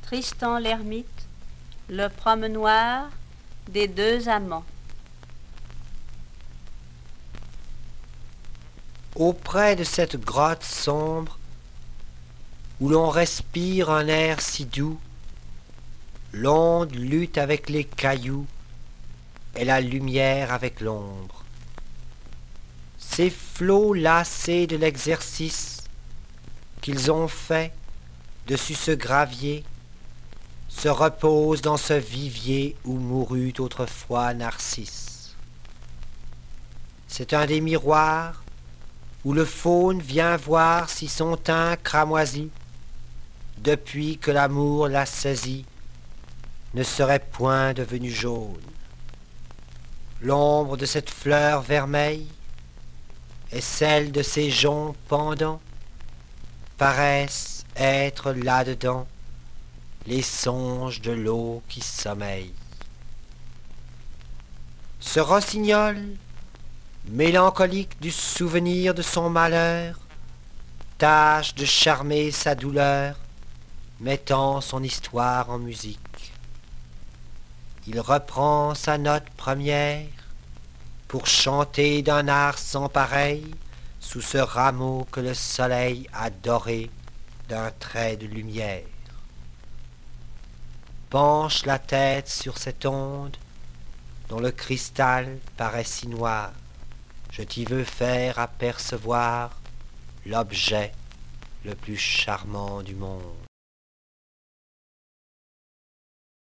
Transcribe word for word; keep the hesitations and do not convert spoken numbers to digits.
Tristan l'Hermite, le promenoir des deux amants. Auprès de cette grotte sombre, où l'on respire un air si doux, l'onde lutte avec les cailloux et la lumière avec l'ombre. Ces flots lassés de l'exercice qu'ils ont fait dessus ce gravier se reposent dans ce vivier où mourut autrefois Narcisse. C'est un des miroirs où le faune vient voir si son teint cramoisi, depuis que l'amour l'a saisi, ne serait point devenu jaune. L'ombre de cette fleur vermeille et celle de ces joncs pendants paraissent être là-dedans les songes de l'eau qui sommeille. Ce rossignol, mélancolique du souvenir de son malheur, tâche de charmer sa douleur, mettant son histoire en musique. Il reprend sa note première pour chanter d'un art sans pareil sous ce rameau que le soleil a doré d'un trait de lumière. Penche la tête sur cette onde dont le cristal paraît si noir. Je t'y veux faire apercevoir l'objet le plus charmant du monde.